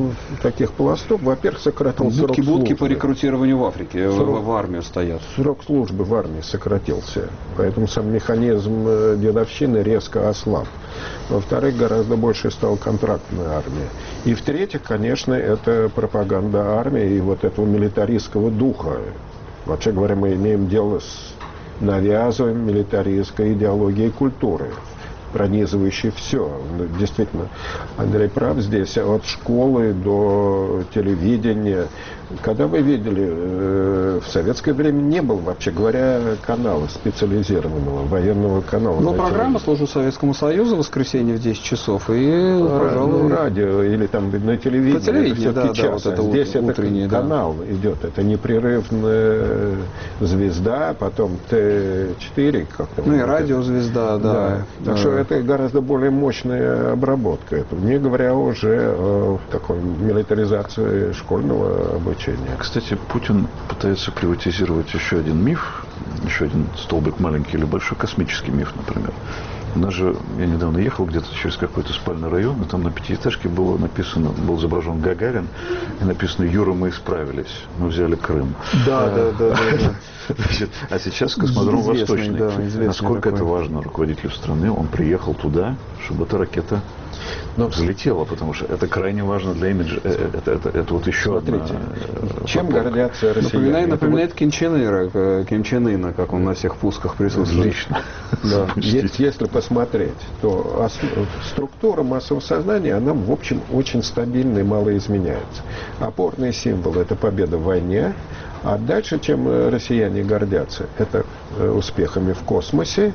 таких пластов. Во-первых, сократился срок службы. Будки по рекрутированию в Африке, срок, в армию стоят. Срок службы в армии сократился, поэтому сам механизм дедовщины резко ослаб. Во-вторых, гораздо больше стала контрактная армия. И в-третьих, конечно, это пропаганда армии и вот этого милитаристского духа. Вообще говоря, мы имеем дело с навязыванием милитаристской идеологии и культуры, пронизывающий все. Действительно, Андрей прав здесь, от школы до телевидения. Когда вы видели, э, в советское время не было, вообще говоря, канала специализированного, военного канала. Ну, программа «Служу Советскому Союзу» в воскресенье в десять часов и ну, радио или там на телевидении. По телевидению, это да, да, вот это здесь вот это канал да. идет, это непрерывная звезда, потом Т четыре как-то. Ну и радиозвезда, да. да. Так да. что это гораздо более мощная обработка этого, не говоря уже о такой милитаризации школьного обучения. Кстати, Путин пытается приватизировать еще один миф, еще один столбик маленький или большой, космический миф, например. У нас же, я недавно ехал где-то через какой-то спальный район, и там на пятиэтажке было написано, был изображен Гагарин, и написано: «Юра, мы исправились, мы взяли Крым». Да, да, да. да, да. А сейчас космодром Восточный. Да, насколько такой. Это важно руководителю страны, он приехал туда, чтобы эта ракета Но взлетела, потому что это крайне важно для имиджа. Это, это, это, это вот еще Смотрите, одна... Чем гордятся россияне? Напоминает, напоминает Ким Чен Ира, Ким Чен Ына, как он на всех пусках присутствует. Лично. Да. Если посмотреть, то структура массового сознания, она, в общем, очень стабильна и мало изменяется. Опорный символ – это победа в войне. А дальше, чем россияне гордятся, это успехами в космосе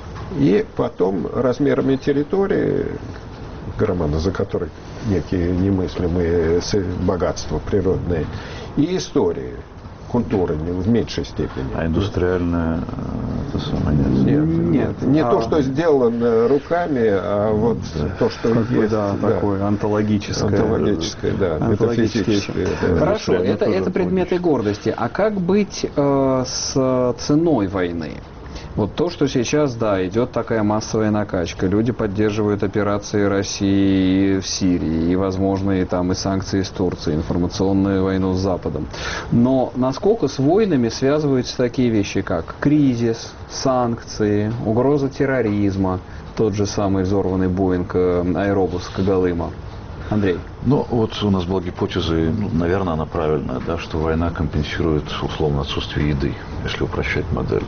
и потом размерами территории, громада за которой некие немыслимые богатства природные, и истории, культуры в меньшей степени. А индустриальная это самое нет? Нет, нет. Не а... то, что сделано руками, а вот да. то, что как есть. Да, да. Такое онтологическое. Онтологическое, да. Метафизическое. Да. Хорошо, это, это предметы гордости. А как быть э, с ценой войны? Вот то, что сейчас, да, идет такая массовая накачка, люди поддерживают операции России в Сирии, и, возможно, и там и санкции с Турцией, информационную войну с Западом. Но насколько с войнами связываются такие вещи, как кризис, санкции, угроза терроризма, тот же самый взорванный Боинг Аэробус Когалыма? Андрей. Ну, вот у нас была гипотеза, ну, наверное, она правильная, да, что война компенсирует, условно, отсутствие еды, если упрощать модель.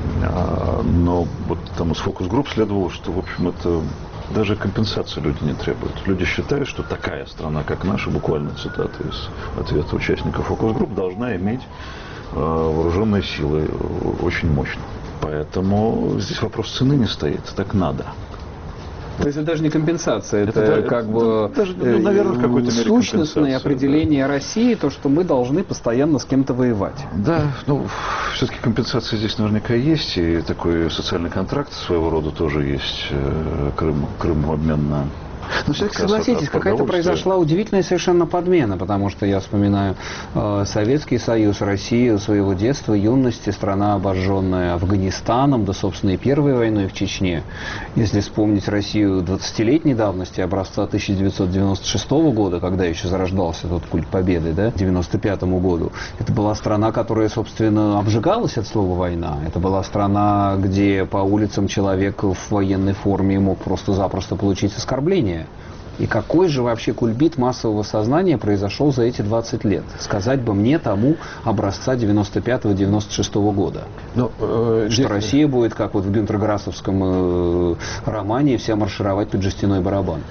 А, но вот там из фокус-групп следовало, что, в общем, это даже компенсации люди не требуют. Люди считают, что такая страна, как наша, буквально цитата из ответа участников фокус-групп, должна иметь э, вооруженные силы очень мощно. Поэтому здесь вопрос цены не стоит, так надо. То есть это даже не компенсация, это, это как это, бы даже, ну, наверное, в какой-то мере сущностное определение да. России, то, что мы должны постоянно с кем-то воевать. Да, ну, все-таки компенсация здесь наверняка есть, и такой социальный контракт своего рода тоже есть. Крым, Крым в обмен на... Но все-таки согласитесь, какая-то произошла удивительная совершенно подмена, потому что я вспоминаю э, Советский Союз, Россию своего детства, юности, страна, обожженная Афганистаном, да, собственно, и Первой войной в Чечне. Если вспомнить Россию двадцатилетней давности, образца тысяча девятьсот девяносто шестого года, когда еще зарождался тот культ победы, да, к девяносто пятому году, это была страна, которая, собственно, обжигалась от слова «война». Это была страна, где по улицам человек в военной форме мог просто-запросто получить оскорбление. И какой же вообще кульбит массового сознания произошел за эти двадцать лет? Сказать бы мне тому образца девяносто пятого — девяносто шестого года. Но, э, что здесь... Россия будет, как вот в Гюнтер-Грассовском э, романе, вся маршировать под жестяной барабан.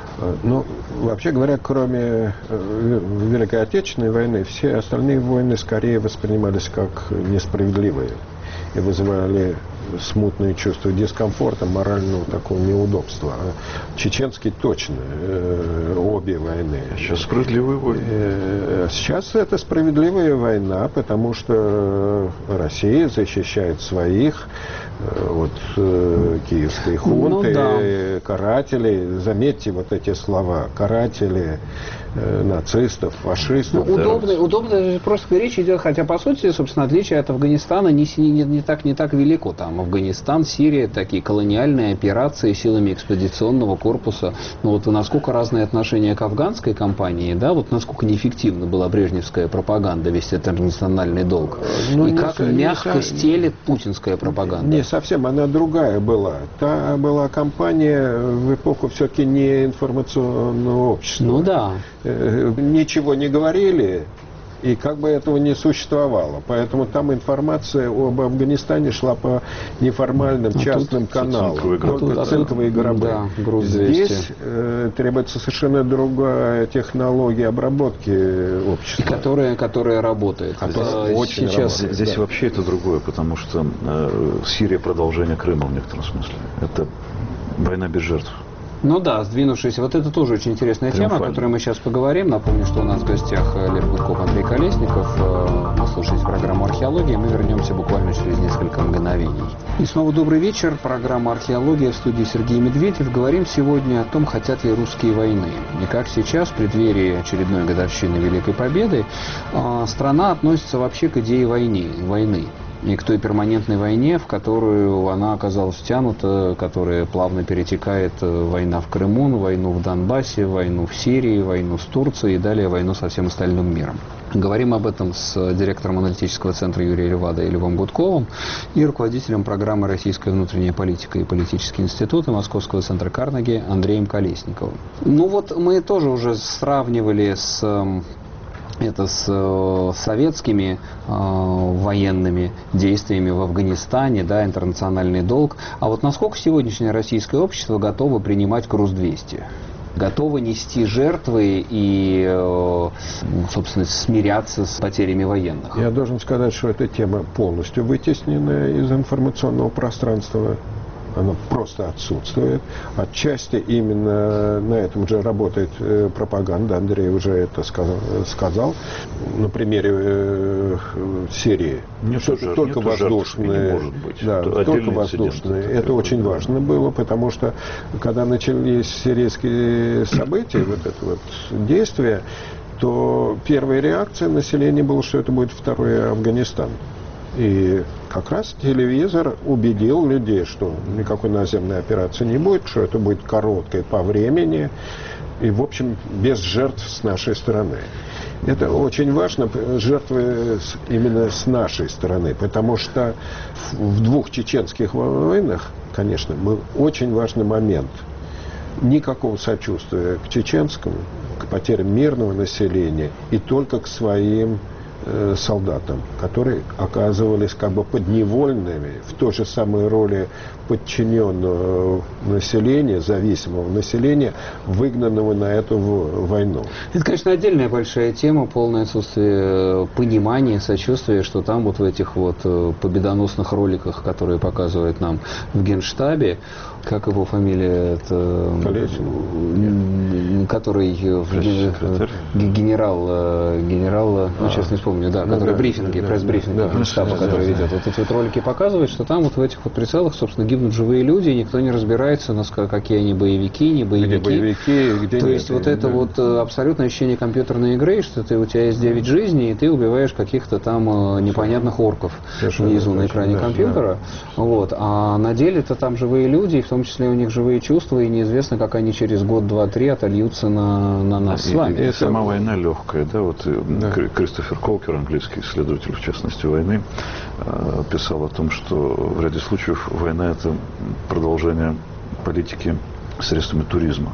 Ну, вообще говоря, кроме э, Великой Отечественной войны, все остальные войны скорее воспринимались как несправедливые и вызывали смутные чувства дискомфорта, морального такого неудобства. Чеченский точно, э, обе войны. Сейчас справедливая война. Э, сейчас это справедливая война, потому что Россия защищает своих э, вот э, киевской хунты, ну, да. каратели. Заметьте вот эти слова: каратели, э, нацистов, фашистов. Ну, удобно, удобно просто речь идет, хотя по сути, собственно, отличие от Афганистана не, не, не, так, не так велико. Там Афганистан, Сирия, такие колониальные операции силами экспедиционного корпуса. Но вот насколько разные отношения к афганской кампании, да, вот насколько неэффективна была брежневская пропаганда, весь этот интернациональный долг. Ну, и как не, мягко не, стелет путинская пропаганда. Не совсем, она другая была. Та была кампания в эпоху все-таки не информационного общества. Ну да. Ничего не говорили, и как бы этого не существовало. Поэтому там информация об Афганистане шла по неформальным а частным каналам. Только цинковые гробы. Да, здесь э, требуется совершенно другая технология обработки общества. И которая, которая работает. Которая очень сейчас работает, здесь да. вообще это другое, потому что э, Сирия продолжение Крыма в некотором смысле. Это война без жертв. Ну да, сдвинувшись. Вот это тоже очень интересная тема, о которой мы сейчас поговорим. Напомню, что у нас в гостях Лев Гудков, Андрей Колесников. Вы слушаете программу «Археология». Мы вернемся буквально через несколько мгновений. И снова добрый вечер. Программа «Археология», в студии Сергей Медведев. Говорим сегодня о том, хотят ли русские войны. И как сейчас, в преддверии очередной годовщины Великой Победы, страна относится вообще к идее войны. войны. И к той перманентной войне, в которую она оказалась втянута, которая плавно перетекает война в Крыму, войну в Донбассе, войну в Сирии, войну с Турцией и далее войну со всем остальным миром. Говорим об этом с директором аналитического центра Юрия Левада и Львом Гудковым и руководителем программы «Российская внутренняя политика и политические институты» Московского центра Карнеги Андреем Колесниковым. Ну вот мы тоже уже сравнивали с... это с э, советскими э, военными действиями в Афганистане, да, интернациональный долг. А вот насколько сегодняшнее российское общество готово принимать груз двести? Готовы нести жертвы и, э, собственно, смиряться с потерями военных? Я должен сказать, что эта тема полностью вытеснена из информационного пространства. Оно просто отсутствует. Отчасти именно на этом же работает э, пропаганда. Андрей уже это сказал. сказал. На примере э, Сирии. Нет только жертв, только воздушные. Да, только воздушные. Это очень важно было, потому что когда начались сирийские события, вот это вот действие, то первая реакция населения была, что это будет второй Афганистан. И как раз телевизор убедил людей, что никакой наземной операции не будет, что это будет короткой по времени и, в общем, без жертв с нашей стороны. Это очень важно, жертвы именно с нашей стороны, потому что в двух чеченских войнах, конечно, был очень важный момент. Никакого сочувствия к чеченскому, к потерям мирного населения и только к своим солдатам, которые оказывались как бы подневольными в той же самой роли подчиненного населения, зависимого населения, выгнанного на эту войну. Это, конечно, отдельная большая тема, полное отсутствие понимания, сочувствия, что там вот в этих вот победоносных роликах, которые показывают нам в Генштабе, как его фамилия, это, который генерал, генерал, ну, сейчас не вспомню, да, который да, брифинги, да, пресс-брифинги да, Генштаба, да, который да, ведет. да. Вот эти вот ролики показывают, что там вот в этих вот прицелах, собственно, гибнут живые люди, и никто не разбирается, какие они боевики, не боевики. Где боевики, где То нет, есть вот да. это вот абсолютное ощущение компьютерной игры, что ты, у тебя есть девять жизней, и ты убиваешь каких-то там непонятных орков Совершенно внизу на точно, экране да, компьютера. да. Вот. А на деле-то там живые люди, и в том числе у них живые чувства, и неизвестно, как они через год, два, три отольются на, на нас и, с вами. И, и сама война легкая, да, вот Да. Кристофер Колкер, английский исследователь, в частности, войны, писал о том, что в ряде случаев война – это продолжение политики средствами туризма.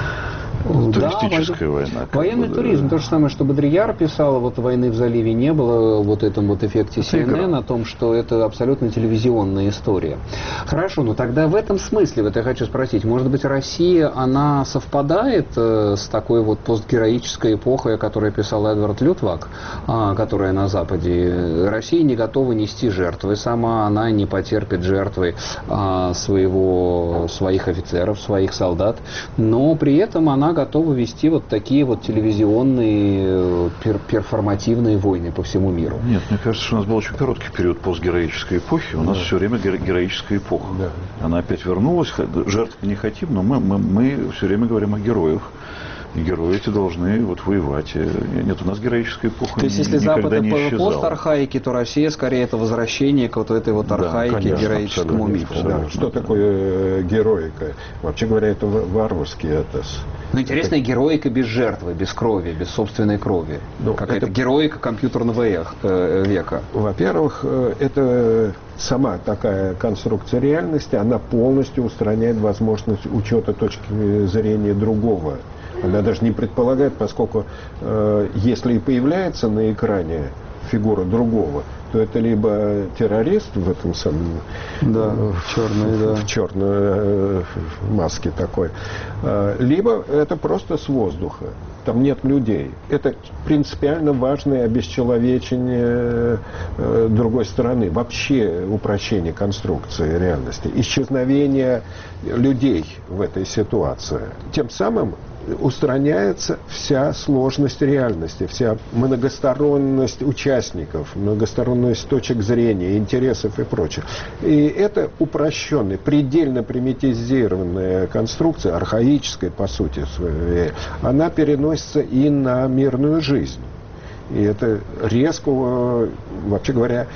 Туристическая да, война. Военный бы, туризм. Да. То же самое, что Бодрияр писал, вот войны в заливе не было, вот этом вот эффекте Это Си Эн Эн, игра. о том, что это абсолютно телевизионная история. Хорошо, но тогда в этом смысле, вот я хочу спросить, может быть, Россия, она совпадает э, с такой вот постгероической эпохой, о которой писал Эдвард Лютвак, э, которая на Западе? Россия не готова нести жертвы сама, она не потерпит жертвы э, своего, своих офицеров, своих солдат, но при этом она готова вести вот такие вот телевизионные пер перформативные войны по всему миру. Нет, мне кажется, что у нас был очень короткий период постгероической эпохи. У нас Да. все время геро героическая эпоха. Да. Она опять вернулась. Жертв не хотим, но мы, мы, мы все время говорим о героях. И герои эти должны вот воевать. Нет, у нас героическая эпоха. То есть, если никогда Запад не это исчезала. пост-архаики, то Россия скорее это возвращение к вот этой вот Да, архаике, конечно, героическому абсолютно, мифу. абсолютно. Да. Что такое э, героика? Вообще говоря, это варварский этос. Но интересная героика без жертвы, без крови, без собственной крови. Ну, Какая-то это- героика компьютерного эх- э, века. Во-первых, э, это сама такая конструкция реальности, она полностью устраняет возможность учета точки зрения другого. Она даже не предполагает, поскольку э, если и появляется на экране фигура другого, то это либо террорист в этом самом Да, э, черный, да. в черной э, маске такой, э, либо это просто с воздуха. Там нет людей. Это принципиально важное обесчеловечение э, другой стороны. Вообще упрощение конструкции реальности. Исчезновение людей в этой ситуации. Тем самым устраняется вся сложность реальности, вся многосторонность участников, многосторонность точек зрения, интересов и прочее. И это упрощенная, предельно примитивизированная конструкция, архаическая по сути своей, она переносится и на мирную жизнь. И это резко, вообще говоря,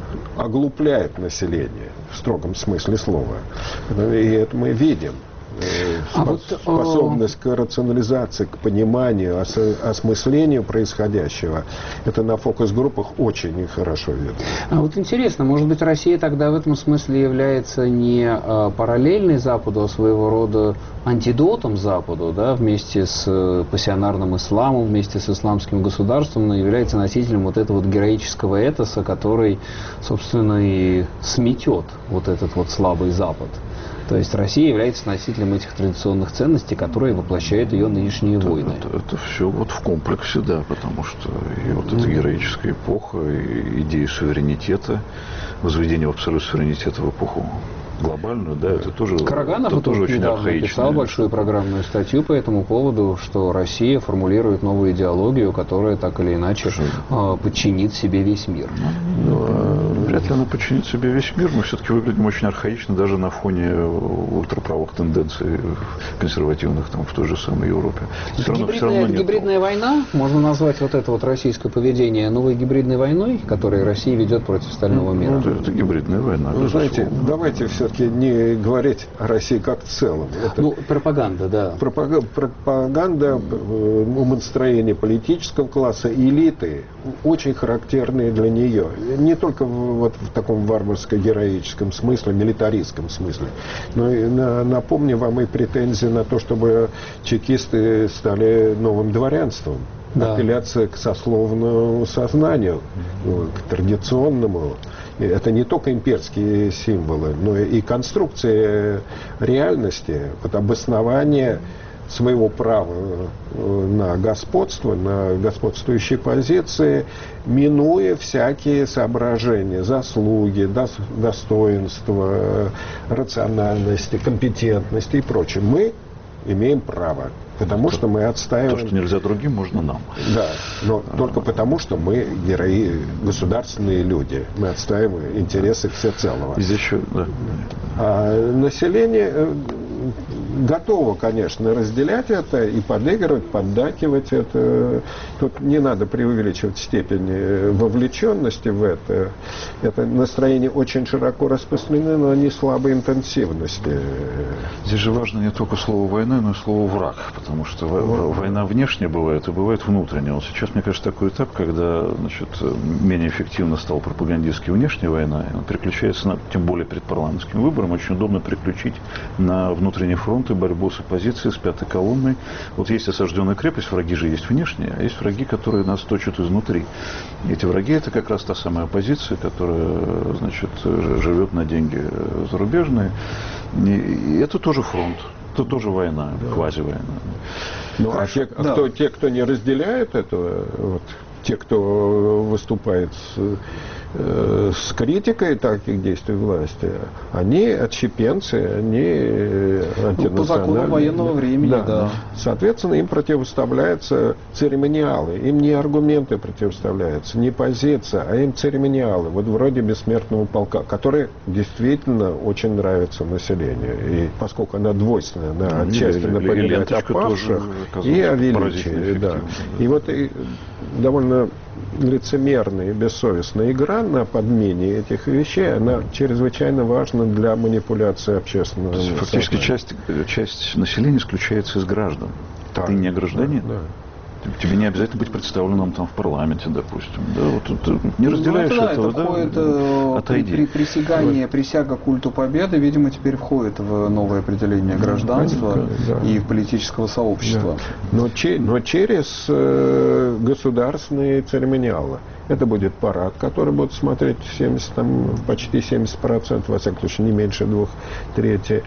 оглупляет население в строгом смысле слова. И это мы видим. А Спос- вот, способность к рационализации, к пониманию, ос- осмыслению происходящего, это на фокус-группах очень хорошо видно. А вот интересно, может быть, Россия тогда в этом смысле является не э, параллельной Западу, а своего рода антидотом Западу, да, вместе с э, пассионарным исламом, вместе с исламским государством, но является носителем вот этого вот героического этоса, который, собственно, и сметет вот этот вот слабый Запад. То есть Россия является носителем этих традиционных ценностей, которые воплощают ее нынешние Это, войны. это, это все вот в комплексе, да, потому что и вот эта героическая эпоха, и идея суверенитета, возведение в абсолют суверенитета в эпоху глобальную, да, это тоже, Караганов это вот тоже тут очень недавно архаичное. писал большую программную статью по этому поводу, что Россия формулирует новую идеологию, которая так или иначе э, подчинит себе весь мир. Ну, а вряд ли она подчинит себе весь мир. Мы все-таки выглядим очень архаично даже на фоне ультраправых тенденций консервативных там в той же самой Европе. Все Это равно, все гибридная, равно нет. гибридная война, можно назвать вот это вот российское поведение новой гибридной войной, которую Россия ведет против остального мира. Это, это гибридная война. Вы знаете, безусловно. давайте все-таки не говорить о России как в целом. Это Ну, пропаганда, да. пропага- пропаганда, э, умонастроение политического класса, элиты очень характерные для нее. Не только в, вот в таком варварско-героическом смысле, милитаристском смысле, но и на- напомню вам и претензии на то, чтобы чекисты стали новым дворянством. Да. Апелляция к сословному сознанию, ну, к традиционному. И это не только имперские символы, но и конструкция реальности, вот обоснование своего права на господство, на господствующие позиции, минуя всякие соображения, заслуги, достоинства, рациональности, компетентности и прочее. Мы имеем право, потому что мы отстаиваем... То, что нельзя другим, можно нам. Да, но только потому, что мы герои, государственные люди. Мы отстаиваем интересы всецелого. И здесь еще, да. А население готово, конечно, разделять это и подыгрывать, поддакивать это. Тут не надо преувеличивать степень вовлеченности в это. Это настроение очень широко распространено, но не слабой интенсивности. Здесь же важно не только слово «война», но и слово «враг», потому что война внешняя бывает и бывает внутренняя. Вот сейчас, мне кажется, такой этап, когда, значит, менее эффективно стала пропагандистская внешняя война, и он переключается, на, тем более перед парламентским выбором, очень удобно переключить на внутренний фронт и борьбу с оппозицией, с пятой колонной. Вот есть осажденная крепость, враги же есть внешние, а есть враги, которые нас точат изнутри. И эти враги — это как раз та самая оппозиция, которая, значит, живет на деньги зарубежные. И это тоже фронт. Это тоже война, да. Квази-война. Ну, а те, да. кто, те, кто не разделяет этого, вот, те, кто выступает с, э, с критикой таких действий власти, они отщепенцы, они антинациональные. Ну, по закону военного времени, да. да. Соответственно, им противоставляются церемониалы. Им не аргументы противоставляются, не позиция, а им церемониалы. Вот вроде бессмертного полка, который действительно очень нравится населению. И поскольку она двойственная, она отчасти напоминает о павших и о величии. Да. И вот и довольно лицемерная и бессовестная игра на подмене этих вещей, она чрезвычайно важна для манипуляции общественного сознания. Фактически часть, часть населения исключается из граждан. Да. Ты не гражданин. Да, да. Тебе не обязательно быть представленным там в парламенте, допустим. Да, вот, ты не разделяешь ну, это, этого, это да? Входит, отойди. При, при, присягание, присяга культу победы, видимо, теперь входит в новое определение гражданства да. и политического сообщества. Да. Но, че, но через э, государственные церемониалы. Это будет парад, который будет смотреть семьдесят, там, почти семьдесят процентов, во всяком случае, не меньше двух трети.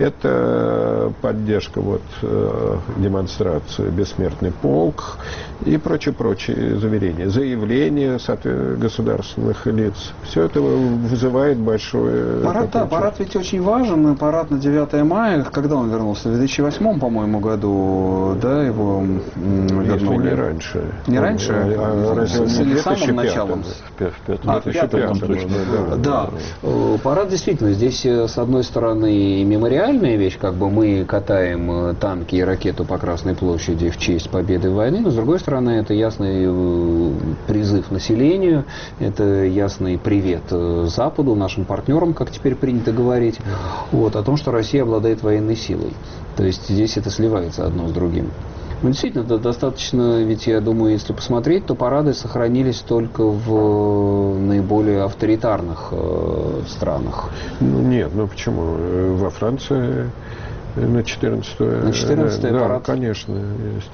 Это поддержка вот, э, демонстрации «Бессмертный полк» и прочее-прочее заверения. Заявления государственных лиц. Все это вызывает большое... Парад, да, парад ведь очень важен. Парад на девятое мая, когда он вернулся? В две тысячи восьмом, по-моему, году, да, его вернули? Если не раньше. Не раньше? А, а, разве не самым началом. В пятом, а, в пятом, точно. Да, да. да. Парад действительно, здесь с одной стороны мемориальная вещь, как бы мы катаем танки и ракету по Красной площади в честь победы войны, но с другой стороны это ясный призыв населению, это ясный привет Западу, нашим партнерам, как теперь принято говорить, вот, о том, что Россия обладает военной силой. То есть здесь это сливается одно с другим. Ну, действительно, это достаточно, ведь я думаю, если посмотреть, то парады сохранились только в наиболее авторитарных э, странах. Ну, нет, ну почему? Во Франции на четырнадцатое... На четырнадцатое да, парад? Да, конечно, есть.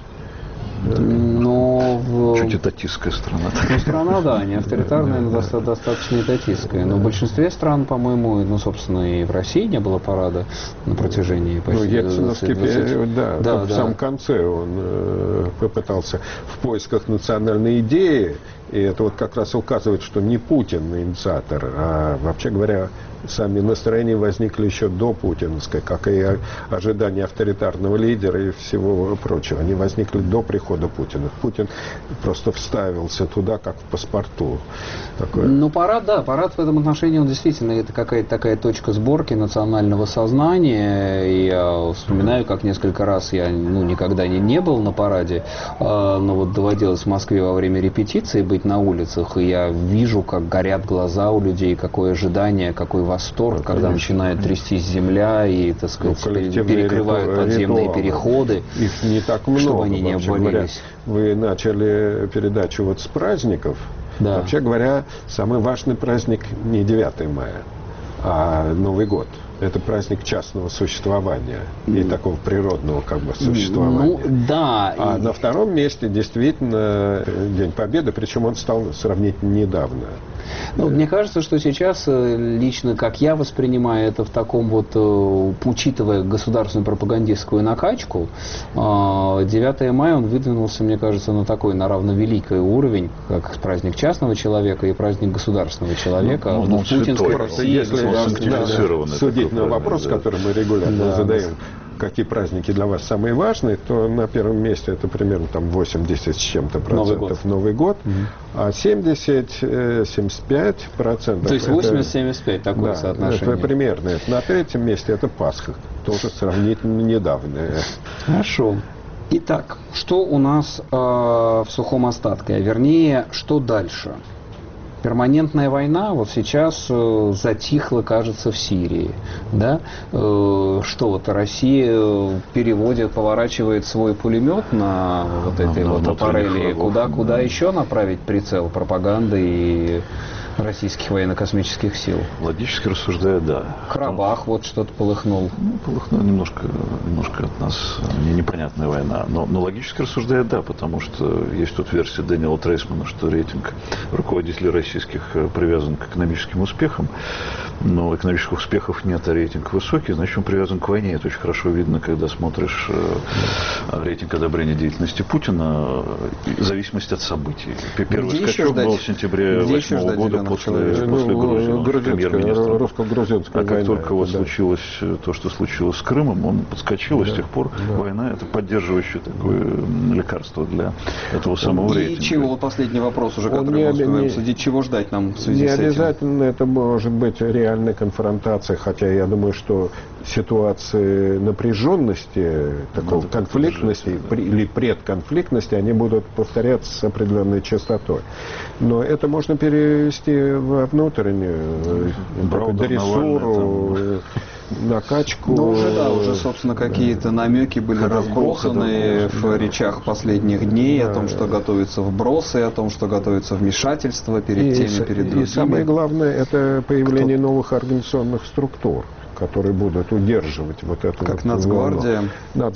Но в... Чуть этатистская страна. Ну, страна, да, не авторитарная, но доста- достаточно этатистская. Но в большинстве стран, по-моему, ну, собственно, и в России не было парада на протяжении почти... Ну, Ельциновский период, да, да, в да. самом конце он э, попытался в поисках национальной идеи, и это вот как раз указывает, что не Путин инициатор, а, вообще говоря, сами настроения возникли еще до путинской, как и ожидания авторитарного лидера и всего прочего. Они возникли до прихода Путина. Путин просто вставился туда, как в паспорту. Такое. Ну, парад, да, парад в этом отношении, он действительно, это какая-то такая точка сборки национального сознания. И я вспоминаю, как несколько раз я ну, никогда не, не был на параде, но вот доводилось в Москве во время репетиции быть на улицах, и я вижу, как горят глаза у людей, какое ожидание, какой восторг, ну, когда начинает трястись земля и, так сказать, ну, перекрывают подземные ритуалы. Переходы. Их не так много, чтобы они не обвалились. Вы начали передачу вот с праздников. Да. Вообще говоря, самый важный праздник не девятое мая. А Новый год — это праздник частного существования и такого природного как бы существования. Ну, да. А и... на втором месте действительно День Победы, причем он стал сравнительно недавно. Ну, мне кажется, что сейчас, лично как я воспринимаю это в таком вот, учитывая государственную пропагандистскую накачку, девятое мая он выдвинулся, мне кажется, на такой, на равновеликий уровень, как праздник частного человека и праздник государственного человека. Ну, ну, в путинской России если судить на вопрос, да. который мы регулярно да. задаем, какие праздники для вас самые важные, то на первом месте это примерно там восемьдесят с чем-то процентов Новый год, угу. а семьдесят-семьдесят пять процентов... То есть восемьдесят-семьдесят пять такое да, соотношение. Это примерно. На третьем месте это Пасха, тоже сравнительно недавняя. Хорошо. Итак, что у нас э, в сухом остатке, а вернее, что дальше? Перманентная война вот сейчас э, затихла, кажется, в Сирии. Да? Э, что вот Россия переводит, поворачивает свой пулемет на вот этой на, вот на аппарели. Куда, да. куда еще направить прицел пропаганды и российских военно-космических сил? Логически рассуждая, да. Карабах вот что-то полыхнул. Ну, полыхнул немножко, немножко от нас не, непонятная война. Но, но логически рассуждая, да, потому что есть тут версия Дэниела Трейсмана, что рейтинг руководителей российских привязан к экономическим успехам. Но экономических успехов нет, а рейтинг высокий, значит, он привязан к войне. Это очень хорошо видно, когда смотришь э, рейтинг одобрения деятельности Путина, в зависимости от событий. Первый Где скачок был в сентябре восьмого года после, после Грузии, премьер-министра. Русско-грузинская А как война, только вот да. случилось то, что случилось с Крымом, он подскочил, да, и с тех пор да. война — это поддерживающее такое лекарство для этого самого И рейтинга. чего, последний вопрос уже, Он который не, мы успеваем не, обсудить, чего ждать нам в связи не с этим? обязательно это может быть реальная конфронтация, хотя я думаю, что ситуации напряженности, такого конфликтности при, или предконфликтности, они будут повторяться с определенной частотой. Но это можно перевести во внутреннюю Браудер, дрессуру, накачку. Ну, уже, да, уже, собственно, какие-то намеки были разбросаны в речах последних дней да. о том, что готовятся вбросы, о том, что готовится вмешательство перед и, теми, перед другими. И самое главное, это появление Кто? новых организационных структур, которые будут удерживать вот эту как вот Нацгвардия. волну.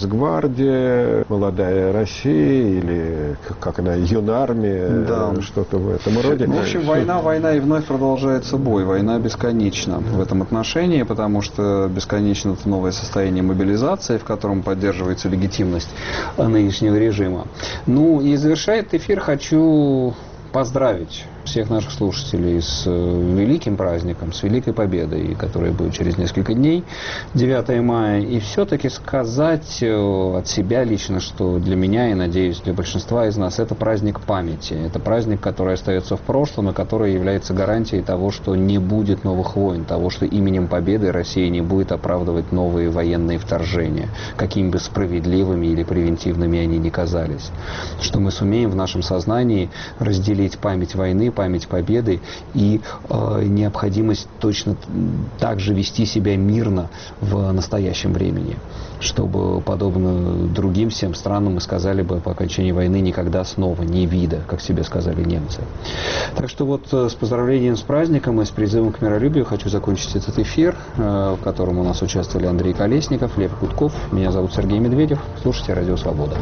Нацгвардия, Молодая Россия или как она, Юнармия, да. что-то в этом роде. Ну, в общем, война, война и вновь продолжается бой. Война бесконечна в этом отношении, потому что бесконечно это новое состояние мобилизации, в котором поддерживается легитимность нынешнего режима. Ну и завершает эфир хочу поздравить всех наших слушателей с великим праздником, с Великой Победой, которая будет через несколько дней, девятое мая, и все-таки сказать от себя лично, что для меня и, надеюсь, для большинства из нас это праздник памяти, это праздник, который остается в прошлом и который является гарантией того, что не будет новых войн, того, что именем Победы Россия не будет оправдывать новые военные вторжения, какими бы справедливыми или превентивными они ни казались, что мы сумеем в нашем сознании разделить память войны, память победы и э, необходимость точно так же вести себя мирно в настоящем времени, чтобы, подобно другим всем странам, мы сказали бы по окончании войны никогда снова, не вида, как себе сказали немцы. Так что вот э, с поздравлением с праздником и с призывом к миролюбию хочу закончить этот эфир, э, в котором у нас участвовали Андрей Колесников, Лев Гудков, меня зовут Сергей Медведев, слушайте Радио Свобода.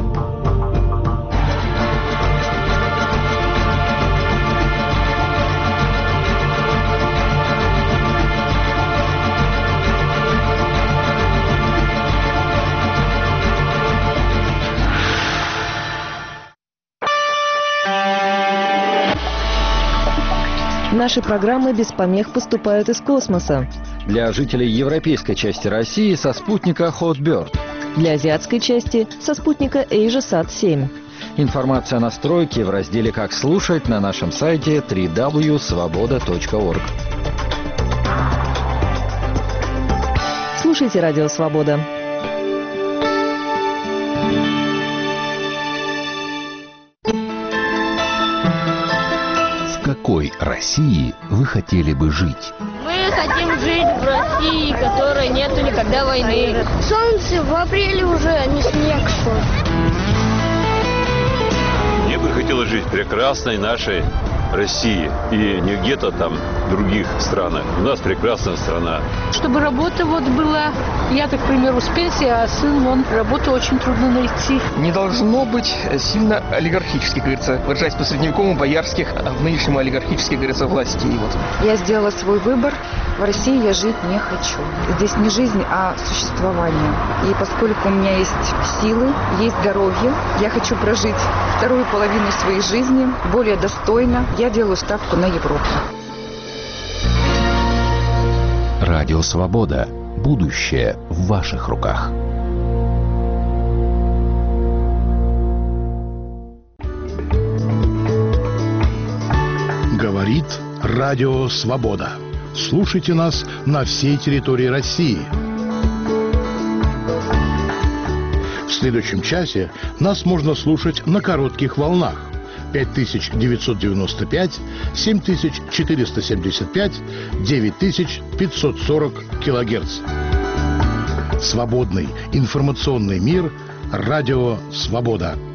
Наши программы без помех поступают из космоса. Для жителей европейской части России со спутника Hotbird. Для азиатской части со спутника AsiaSat семь. Информация о настройке в разделе «Как слушать» на нашем сайте дабл ю дабл ю дабл ю точка свобода точка орг. Слушайте Радио Свобода. В какой России вы хотели бы жить? Мы хотим жить в России, в которой нету никогда войны. Солнце в апреле уже, а не снег шел. Мне бы хотелось жить в прекрасной нашей России и не где-то там в других странах. У нас прекрасная страна. Чтобы работа вот была, я, так, к примеру, с пенсии, а сын, он работу очень трудно найти. Не должно быть сильно олигархически, как говорится, выражаясь по-средневековому, боярских, а в нынешнем олигархически, говорится, властей. Вот. Я сделала свой выбор. В России я жить не хочу. Здесь не жизнь, а существование. И поскольку у меня есть силы, есть здоровье, я хочу прожить вторую половину своей жизни более достойно. Я делаю ставку на Европу. Радио Свобода. Будущее в ваших руках. Говорит Радио Свобода. Слушайте нас на всей территории России. В следующем часе нас можно слушать на коротких волнах. пять тысяч девятьсот девяносто пять, семь тысяч четыреста семьдесят пять, девять тысяч пятьсот сорок килогерц. Свободный информационный мир. Радио Свобода.